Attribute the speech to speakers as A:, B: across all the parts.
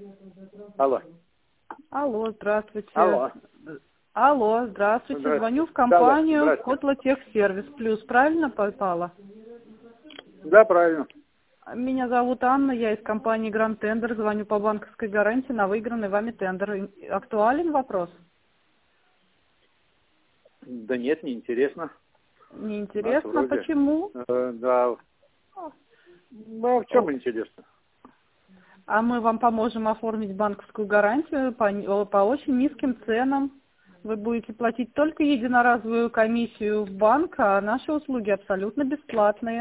A: Алло.
B: Алло, здравствуйте.
A: Алло.
B: Алло, здравствуйте.
A: Здравствуйте.
B: Звоню в
A: Да, да,
B: компанию
A: здравствуйте.
B: Котлотехсервис Плюс. Правильно попала?
A: Да, правильно.
B: Меня зовут Анна, я из компании Grand Tender. Звоню по банковской гарантии на выигранный вами тендер. Актуален вопрос?
A: Да нет, не интересно. У нас
B: Неинтересно.
A: вроде...
B: Почему?
A: Да. Ну, а в чем интересно?
B: А мы вам поможем оформить банковскую гарантию по очень низким ценам. Вы будете платить только единоразовую комиссию в банк, а наши услуги абсолютно бесплатные.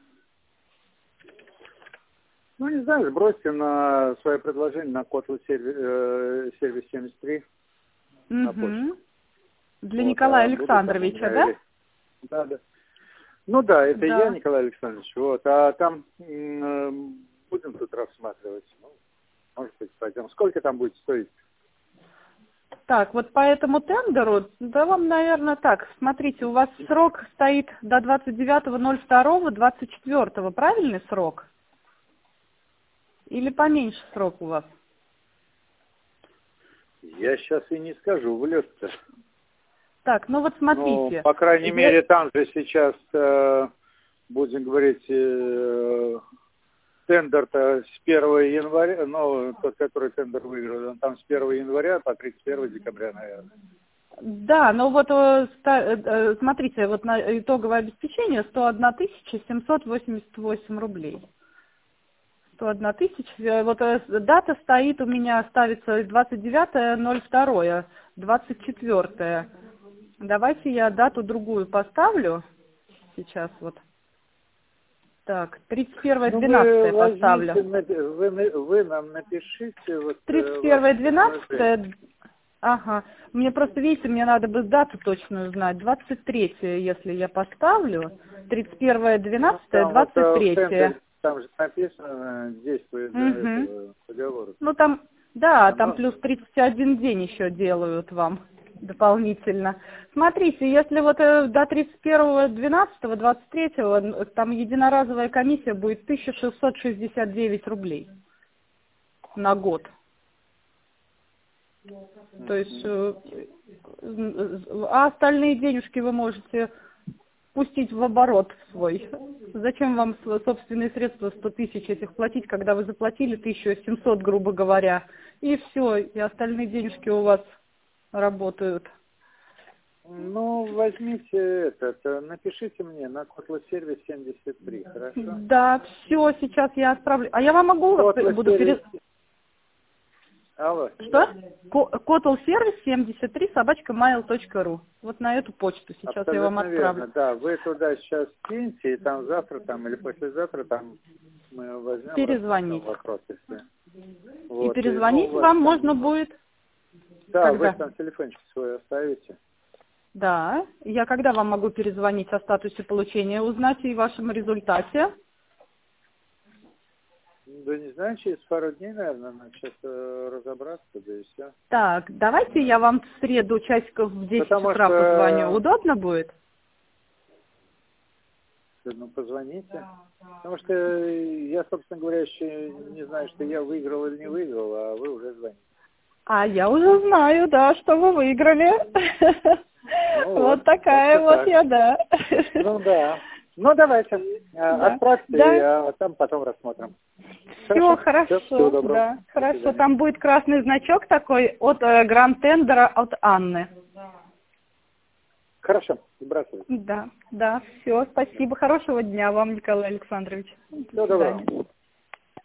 A: Ну, не знаю, сбросьте на свое предложение на Kotlin сервис 73 на почту.
B: Угу. Для
A: Вот,
B: Николая
A: буду там у
B: Александровича,
A: меня
B: да?
A: Да, да. Ну да, это я,
B: Да.
A: Николай Александрович. Вот, а там будем тут рассматривать. Ну, может быть, пойдем. Сколько там будет стоить?
B: Так, вот по этому тендеру, да вам, наверное, так, смотрите, у вас срок стоит до 29.02.24, правильный срок? Или поменьше срок у вас?
A: Я сейчас и не скажу, влез-то.
B: Так, ну вот
A: Ну,
B: смотрите.
A: по крайней мере, там же сейчас, будем говорить, тендер-то с 1 января, ну, тот, который тендер выиграл, он там с 1 января по 31 декабря, наверное.
B: Да, но вот смотрите, вот на итоговое обеспечение 101 788 рублей. 101 тысяча, вот дата стоит у меня, ставится 29.02.24. Давайте я дату другую поставлю. Сейчас вот. Так, 31.12 поставлю.
A: Вы нам напишите вот ваше
B: 31.12. Ага. Мне просто, видите, мне надо бы дату точную знать. 23, если я поставлю. 31.12, 23.
A: Там же написано, действует договор.
B: Ну там, да, там
A: Оно...
B: плюс 31 день еще делают вам дополнительно. Смотрите, если вот до 31.12.23 там единоразовая комиссия будет 1669 рублей на год. То есть, а остальные денежки вы можете пустить в оборот свой. Зачем вам собственные средства 100 тысяч этих платить, когда вы заплатили 1700, грубо говоря, и все, и остальные денежки у вас работают.
A: Ну, возьмите напишите мне на Kotlin сервис 73, хорошо?
B: Да, все, сейчас я отправлю. А я вам могу,
A: Алло.
B: Что? Kotlin-сервис 73 @mail.ru. Вот на эту почту сейчас
A: Абсолютно
B: я вам отправлю.
A: верно, да. Вы туда сейчас киньте, и там завтра там, или послезавтра там мы возьмем
B: Перезвонить.
A: вопрос. Если...
B: И перезвонить вам можно будет?
A: Да,
B: когда?
A: вы там телефончик свой оставите.
B: Да. Я когда вам могу перезвонить о статусе получения, узнать и вашем результате?
A: Да не знаю, через пару дней, наверное, надо сейчас разобраться, да и все.
B: Так, давайте я вам в среду часиков в 10 утра позвоню. Удобно будет?
A: Ну, позвоните. Потому что я, собственно говоря, еще не знаю, что я выиграл или не выиграл, а вы уже звоните.
B: А я уже знаю, да, что вы выиграли. Вот такая вот я, да.
A: Ну да. Ну давайте, отправьте, а там потом рассмотрим.
B: Все хорошо,
A: всего доброго.
B: да, хорошо. Там будет красный значок такой от Grand Tender от Анны.
A: Хорошо, сбрасывайте.
B: Да, да, все, спасибо. Хорошего дня вам, Николай Александрович. До свидания.